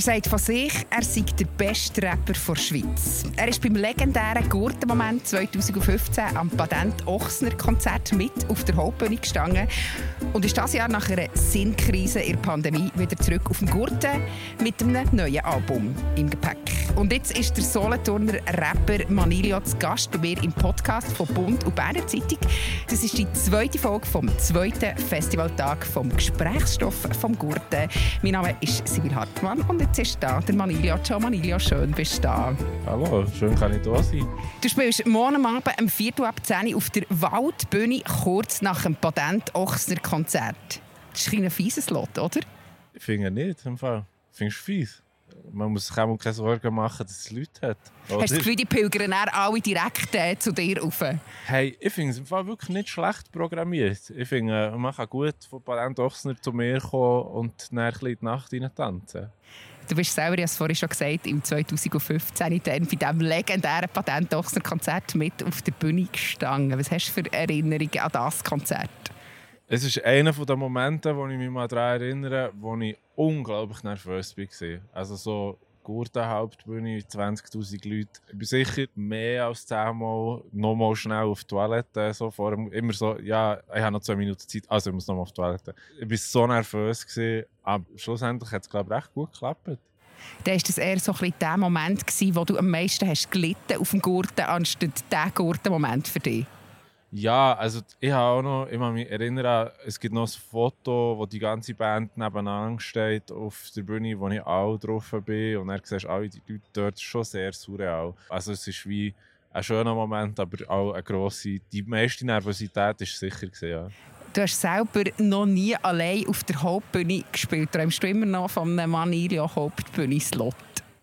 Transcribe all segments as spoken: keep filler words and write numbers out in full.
sagt von sich, er sei der beste Rapper der Schweiz. Er ist beim legendären Gurtenmoment zweitausendfünfzehn am Patent-Ochsner-Konzert mit auf der Hauptbühne gestanden und ist dieses Jahr nach einer Sinnkrise in der Pandemie wieder zurück auf dem Gurten mit einem neuen Album im Gepäck. Und jetzt ist der Solothurner Rapper Manilio zu Gast bei mir im Podcast von Bund und Berner Zeitung. Das ist die zweite Folge vom zweiten Festivaltag vom Gesprächsstoff vom Gurten. Mein Name ist Sibyl Hartmann und jetzt ist da der Manilio. Ciao Manilio, schön bist du da. Hallo, schön kann ich da sein. Du spielst morgen Abend um Viertel ab zehn auf der Waldbühne kurz nach dem Patent-Ochsner-Konzert. Das ist ein fieses Lot, oder? Ich finde nicht, im Fall. Findest du fies? Man muss sich auch keine Sorgen machen, dass es Leute hat. Oder? Hast du das Gefühl, die pilgern alle direkt äh, zu dir rauf? Hey, ich finde es im Fall wirklich nicht schlecht programmiert. Ich finde, man kann gut von Patent Ochsner zu mir kommen und dann ein bisschen in die Nacht rein tanzen. Du bist selber, ich habe es vorhin schon gesagt, im zweitausendfünfzehn dann bei diesem legendären Patent Ochsner-Konzert mit auf der Bühne gestanden. Was hast du für Erinnerungen an das Konzert? Es ist einer der Momente, wo ich mich mal daran erinnere, wo ich unglaublich nervös war. Also so Gurten-Hauptbühne, zwanzigtausend Leute. Ich bin sicher mehr als zehnmal nochmal schnell auf die Toilette. So vor dem, immer so, ja, ich habe noch zwei Minuten Zeit, also ich muss nochmal auf die Toilette. Ich war so nervös, aber schlussendlich hat es, glaube ich, recht gut geklappt. Dann war das eher so ein bisschen der Moment, wo du am meisten hast gelitten auf dem Gurten, anstatt der Gurten-Moment für dich? Ja, also ich habe auch noch, ich kann mich erinnern, es gibt noch ein Foto, wo die ganze Band nebeneinander steht auf der Bühne, wo ich auch drauf bin. Und dann siehst du alle die Leute dort, schon sehr surreal. Also es ist wie ein schöner Moment, aber auch eine grosse, die meiste Nervosität war sicher gewesen, ja. Du hast selber noch nie allein auf der Hauptbühne gespielt. Träumst du immer noch von einem Manilio Hauptbühne-Slot?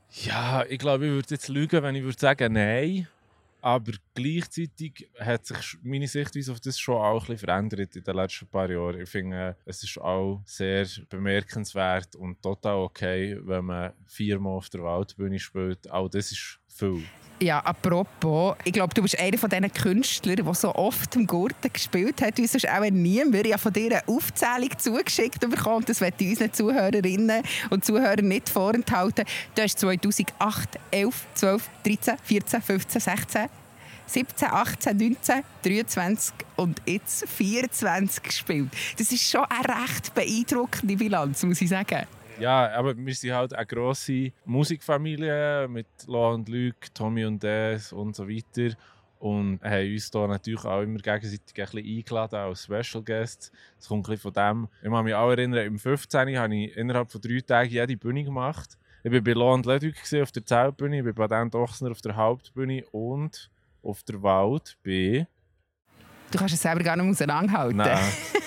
Ja, ich glaube, ich würde jetzt lügen, wenn ich würde sagen, nein. Aber gleichzeitig hat sich meine Sichtweise auf das schon auch ein bisschen verändert in den letzten paar Jahren. Ich finde, es ist auch sehr bemerkenswert und total okay, wenn man viermal auf der Waldbühne spielt. Auch das ist viel. Ja, apropos, ich glaube, du bist einer von diesen Künstlern, der so oft im Gurten gespielt hat, wie sonst auch niemand. Ich habe von dir eine Aufzählung zugeschickt bekommen. Das möchte ich unseren Zuhörerinnen und Zuhörern nicht vorenthalten. Du hast zweitausendacht, elf, zwölf, dreizehn, vierzehn, fünfzehn, sechzehn, siebzehn, achtzehn, neunzehn, dreiundzwanzig und jetzt vierundzwanzig gespielt. Das ist schon eine recht beeindruckende Bilanz, muss ich sagen. Ja, aber wir sind halt eine grosse Musikfamilie mit Lo und Luc, Tommy und Des und so weiter. Und haben uns hier natürlich auch immer gegenseitig ein bisschen eingeladen als Special Guests. Das kommt ein bisschen von dem. Ich kann mich auch erinnern, im fünfzehn habe ich innerhalb von drei Tagen jede Bühne gemacht. Ich war bei Lo und Luc auf der Zeltbühne, ich war bei Patent Ochsner auf der Hauptbühne und auf der Waldbühne. Du kannst es selber gar nicht auseinanderhalten. Nein.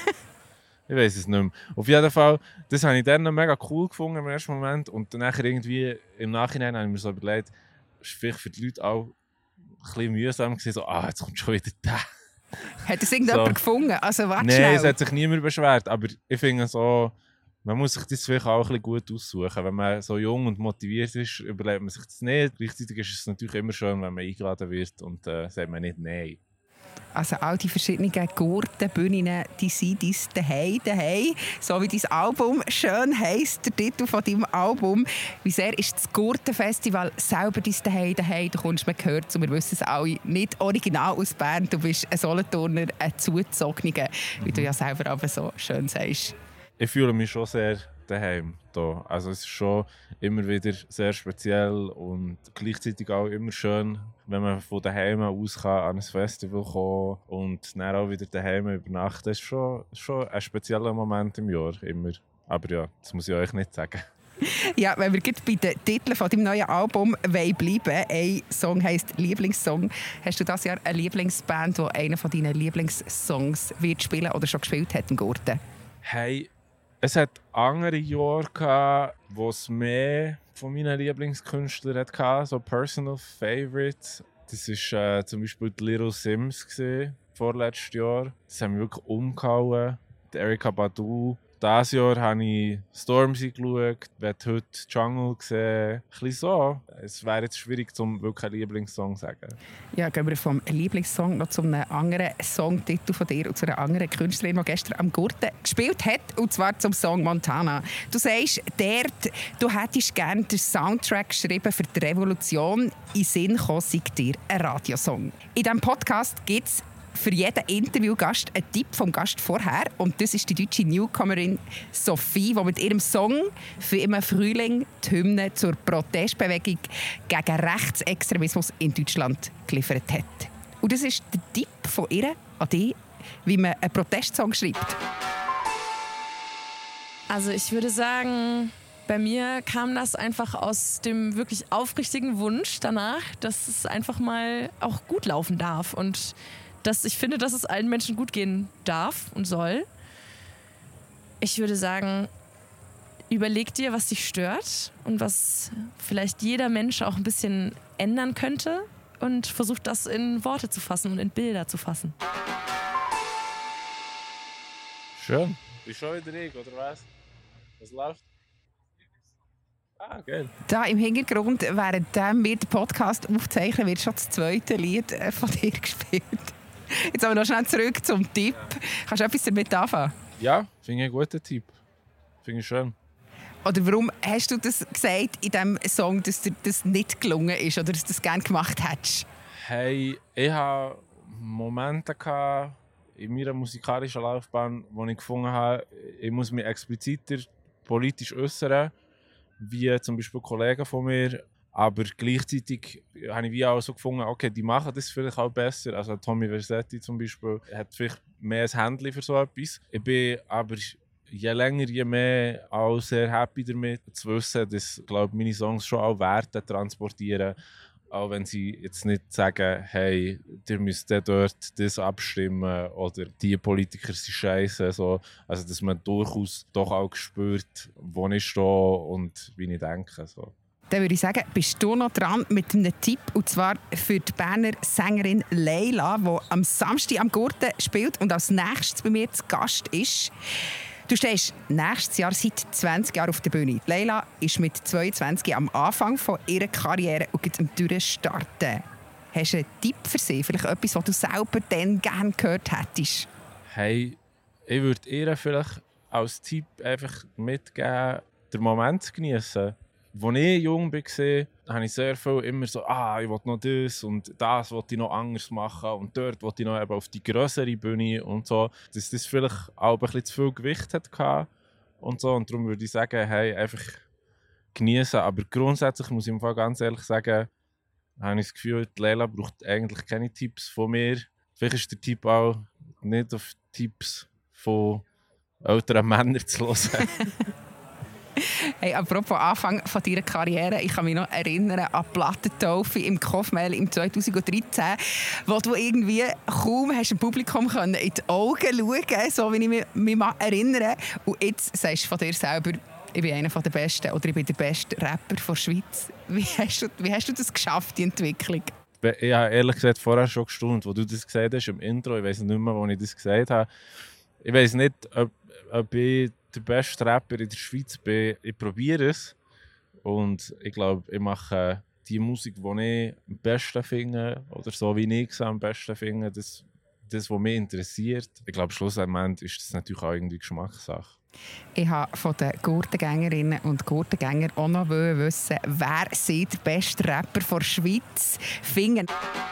Ich weiß es nicht mehr. Auf jeden Fall, das habe ich dann noch mega cool gefunden im ersten Moment. Und dann irgendwie im Nachhinein habe ich mir so überlegt, es ist vielleicht für die Leute auch ein bisschen mühsam gewesen, so, ah, jetzt kommt schon wieder der. Hat es irgendjemand so gefunden? Also warte Nein, schnell. es hat sich niemand beschwert. Aber ich finde so, man muss sich das vielleicht auch ein bisschen gut aussuchen. Wenn man so jung und motiviert ist, überlegt man sich das nicht. Gleichzeitig ist es natürlich immer schön, wenn man eingeladen wird und äh, sagt man nicht Nein. Also all die verschiedenen Gurtenbühnen, die sind dein Daheim, daheim. So wie dein Album schön heisst, der Titel von deinem Album. Wie sehr ist das Gurtenfestival selber dein Daheim, daheim? Du kommst, man gehört, und wir wissen es alle, nicht original aus Bern. Du bist ein Solothurner, ein Zugezogener, mhm. wie du ja selber aber so schön sagst. Ich fühle mich schon sehr daheim hier. Also es ist schon immer wieder sehr speziell und gleichzeitig auch immer schön, wenn man von daheim aus kann an ein Festival kommen und dann auch wieder daheim übernachten. Das ist schon, schon ein spezieller Moment im Jahr, immer. Aber ja, das muss ich euch nicht sagen. Ja, wenn wir bei den Titeln von deinem neuen Album bleiben wollen, ein Song heisst «Lieblingssong». Hast du dieses Jahr eine Lieblingsband, die einen von deinen Lieblingssongs wird spielen oder schon gespielt hat im Gurten? Hey, es hat andere Jahre gehabt, wo es mehr von meinen Lieblingskünstlern hatte, so Personal Favorites. Das war äh, zum Beispiel die Little Sims gewesen, vorletztes Jahr. Das haben wir wirklich umgehauen. Die Erykah Badu, dieses Jahr habe ich Stormzy geschaut, werde heute Jungle sehen. Ein bisschen so. Es wäre jetzt schwierig, um wirklich einen Lieblingssong zu sagen. Ja, gehen wir vom Lieblingssong noch zu einem anderen Songtitel von dir und zu einer anderen Künstlerin, die gestern am Gurten gespielt hat, und zwar zum Song «Montana». Du sagst, dort, du hättest gerne den Soundtrack geschrieben für die Revolution. In Sinn kam, sei dir ein Radiosong. In diesem Podcast gibt es für jeden Interviewgast einen Tipp vom Gast vorher. Und das ist die deutsche Newcomerin Sophie, die mit ihrem Song «Für immer Frühling» die Hymne zur Protestbewegung gegen Rechtsextremismus in Deutschland geliefert hat. Und das ist der Tipp von ihr an dich, wie man einen Protestsong schreibt. Also ich würde sagen, bei mir kam das einfach aus dem wirklich aufrichtigen Wunsch danach, dass es einfach mal auch gut laufen darf und dass ich finde, dass es allen Menschen gut gehen darf und soll. Ich würde sagen, überleg dir, was dich stört und was vielleicht jeder Mensch auch ein bisschen ändern könnte und versuch das in Worte zu fassen und in Bilder zu fassen. Schön. Bist du schon wieder ich, oder was? Was läuft? Ah, geil. Da im Hintergrund, während wir den Podcast aufzeichnen, wird schon das zweite Lied von dir gespielt. Jetzt aber noch schnell zurück zum Tipp. Kannst du etwas damit anfangen? Ja, finde ich einen guten Tipp. Finde ich schön. Oder warum hast du das gesagt in diesem Song, dass dir das nicht gelungen ist oder dass du das gerne gemacht hättest? Hey, ich hatte Momente gehabt in meiner musikalischen Laufbahn, wo ich gefunden habe, ich muss mich expliziter politisch äußern, wie zum Beispiel Kollegen von mir. Aber gleichzeitig habe ich wie auch so gefunden, okay, die machen das vielleicht auch besser. Also Tommy Versetti zum Beispiel hat vielleicht mehr ein Händchen für so etwas. Ich bin aber je länger, je mehr auch sehr happy damit zu wissen, dass, glaube ich, meine Songs schon auch Werte transportieren. Auch wenn sie jetzt nicht sagen, hey, ihr müsst dort das abstimmen oder die Politiker sind scheiße. So. Also dass man durchaus doch auch spürt, wo ich stehe und wie ich denke. So. Dann würde ich sagen, bist du noch dran mit einem Tipp, und zwar für die Berner Sängerin Leila, die am Samstag am Gurten spielt und als nächstes bei mir zu Gast ist. Du stehst nächstes Jahr seit zwanzig Jahren auf der Bühne. Leila ist mit zweiundzwanzig am Anfang von ihrer Karriere und geht am Durchstarten. Hast du einen Tipp für sie? Vielleicht etwas, was du selber dann gerne gehört hättest? Hey, ich würde ihr vielleicht als Tipp einfach mitgeben, den Moment zu genießen. Als ich jung war, habe ich sehr viel immer so, ah, ich will noch das und das will ich noch anders machen und dort will ich noch eben auf die grössere Bühne und so. Dass das vielleicht auch ein bisschen zu viel Gewicht hatte und so. Und darum würde ich sagen, hey, einfach genießen. Aber grundsätzlich muss ich im Fall ganz ehrlich sagen, habe ich das Gefühl, die Leila braucht eigentlich keine Tipps von mir. Vielleicht ist der Tipp auch nicht auf Tipps von älteren Männern zu hören. Hey, apropos Anfang von deiner Karriere, ich kann mich noch erinnern an die Plattentaufe im Kofmel im zweitausenddreizehn, wo du irgendwie kaum hast dem Publikum in die Augen schauen konntest, so wie ich mich, mich erinnere. Und jetzt sagst du von dir selber, ich bin einer der Besten oder ich bin der beste Rapper der Schweiz. Wie hast du, wie hast du das geschafft, die Entwicklung? Ich habe ehrlich gesagt vorher schon gestaunt, wo du das gesagt hast im Intro. Ich weiß nicht mehr, wo ich das gesagt habe. Ich weiß nicht, ob, ob ich der beste Rapper in der Schweiz bin. Ich probiere es. Und ich glaube, ich mache die Musik, die ich am besten finde, oder so wie ich es am besten finde, das, das, was mich interessiert. Ich glaube, schlussendlich ist das natürlich auch irgendwie Geschmackssache. Ich habe von den Gurtengängerinnen und Gurtengängern auch noch wissen, wer sie der beste Rapper der Schweiz finden.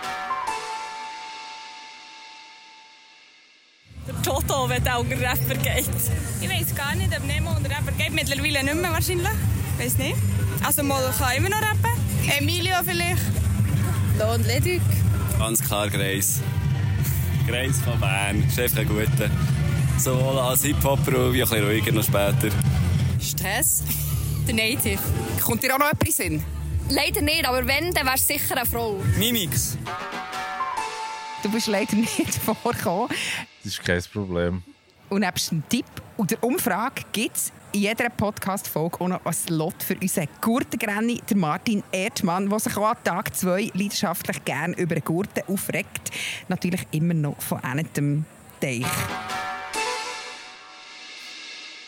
Der Toto, wenn der unter Rapper geht. Ich weiss gar nicht, ob Nemo unter Rapper geht. Mittlerweile nicht mehr wahrscheinlich. Ich weiss nicht. Also mal kann immer noch rappen. Emilio vielleicht. Lohn Ledig. Ganz klar Grace. Grace von Bern. Ist einfach ein guter. Sowohl als Hip-Hopper wie ein bisschen ruhiger noch später. Stress. Der Native. Kommt dir auch noch jemand in Sinn? Leider nicht, aber wenn, dann wär's sicher eine Frau. Mimix. Du bist leider nicht vorgekommen. Das ist kein Problem. Und nebst dem Tipp und der Umfrage gibt es in jeder Podcast-Folge auch noch ein Slot für unseren Gurtengranny, der Martin Erdmann, der sich auch an Tag zwei leidenschaftlich gerne über den Gurten aufregt. Natürlich immer noch von einem Teich.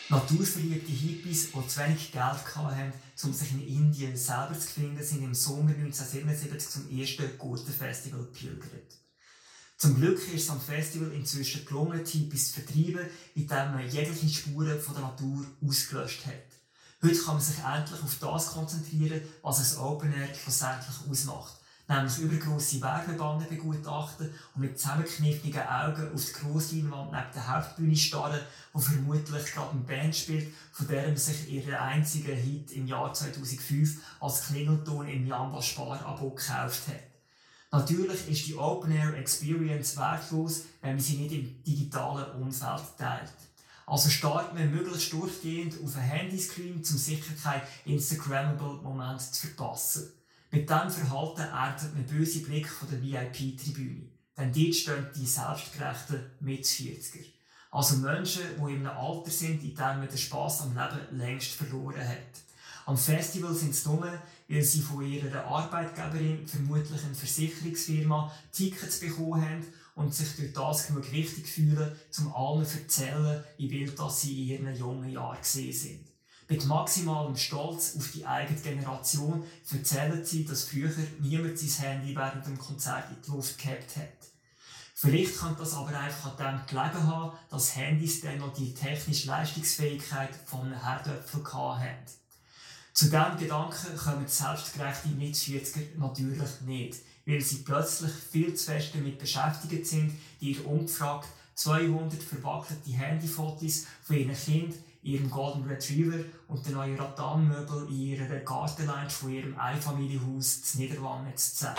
Naturverliebte Hippies, die zu wenig Geld hatten, um sich in Indien selber zu finden, sind im Sommer neunzehnhundertsiebenundsiebzig zum ersten Gurtenfestival gepilgert. Zum Glück ist es am Festival inzwischen gelungen, die Hippies zu vertreiben, indem man jegliche Spuren von der Natur ausgelöscht hat. Heute kann man sich endlich auf das konzentrieren, was ein Open Air schlussendlich ausmacht. Nämlich übergrosse Werbebanner begutachten und mit zusammengekniffenen Augen auf die Grossleinwand neben der Hauptbühne starren, die vermutlich gerade eine Band spielt, von der man sich ihren einzigen Hit im Jahr zweitausendfünf als Klingelton im Jamba Spar-Abo gekauft hat. Natürlich ist die Open Air Experience wertlos, wenn man sie nicht im digitalen Umfeld teilt. Also startet man möglichst durchgehend auf ein Handyscreen, um sicher keinen Instagrammable Moment zu verpassen. Mit diesem Verhalten erntet man böse Blicke von der V I P-Tribüne. Denn dort stehen die selbstgerechten Mit-vierziger. Also Menschen, die in einem Alter sind, in dem man den Spass am Leben längst verloren hat. Am Festival sind sie nur, weil sie von ihrer Arbeitgeberin, vermutlich eine Versicherungsfirma, Tickets bekommen haben und sich durch das genug wichtig fühlen, um allen zu erzählen, wie wild sie in ihren jungen Jahren gesehen sind. Mit maximalem Stolz auf die eigene Generation erzählen sie, dass früher niemand sein Handy während dem Konzert in die Luft gehabt hat. Vielleicht kann das aber einfach an dem gelegen haben, dass Handys dann noch die technische Leistungsfähigkeit von einem Herdöpfel hatten. Zu diesem Gedanken kommen selbstgerechte Mit-vierziger natürlich nicht, weil sie plötzlich viel zu fest damit beschäftigt sind, die umgefragt zweihundert verwackelte Handyfotos von ihren Kindern, ihrem Golden Retriever und den neuen Rattan-Möbel in ihrer Gartenlounge von ihrem Einfamilienhaus zu Niederwangen zu zeigen.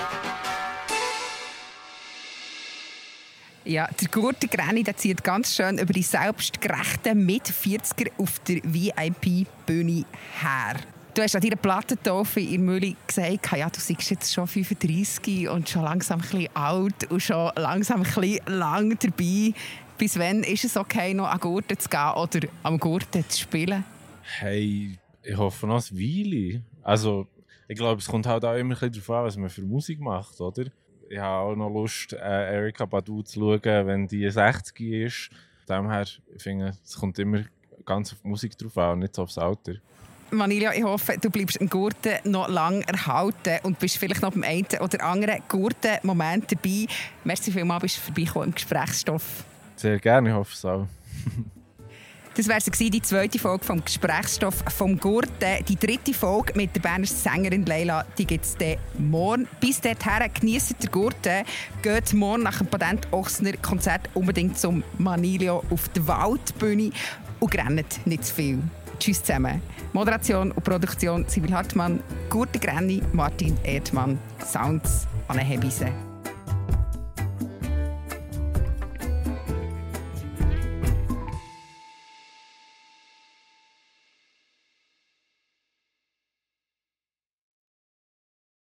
Ja, der gute Granny der zieht ganz schön über die selbstgerechten Mit-vierziger auf der V I P-Bühne her. Du hast an deiner Plattentaufe in Mülli gesagt, ja, du seist jetzt schon fünfunddreissig und schon langsam ein bisschen alt und schon langsam ein bisschen lang dabei. Bis wann ist es okay, noch an Gurten zu gehen oder am Gurten zu spielen? Hey, ich hoffe noch ein Weile. Also, ich glaube, es kommt halt auch immer ein bisschen darauf an, was man für Musik macht, oder? Ich habe auch noch Lust, äh, Erykah Badu zu schauen, wenn die sechzig ist. Von dem her, ich finde, es kommt immer ganz auf die Musik drauf an und nicht so aufs Alter. Vanilla, ich hoffe, du bleibst im Gurten noch lange erhalten und bist vielleicht noch beim einen oder anderen Gurten-Moment dabei. Merci vielmals, bist du vorbeigekommen im Gesprächsstoff. Sehr gerne, ich hoffe es auch. Das war die zweite Folge vom Gesprächsstoff vom Gurten. Die dritte Folge mit der Berner Sängerin Leila, die gibt es dann morgen. Bis dahin, genießt den Gurten. Geht morgen nach dem Patent Ochsner Konzert unbedingt zum Manilio auf der Waldbühne und rennt nicht zu viel. Tschüss zusammen. Moderation und Produktion Sibyl Hartmann, Gurten Granny, Martin Erdmann, Sounds Anne Hebise.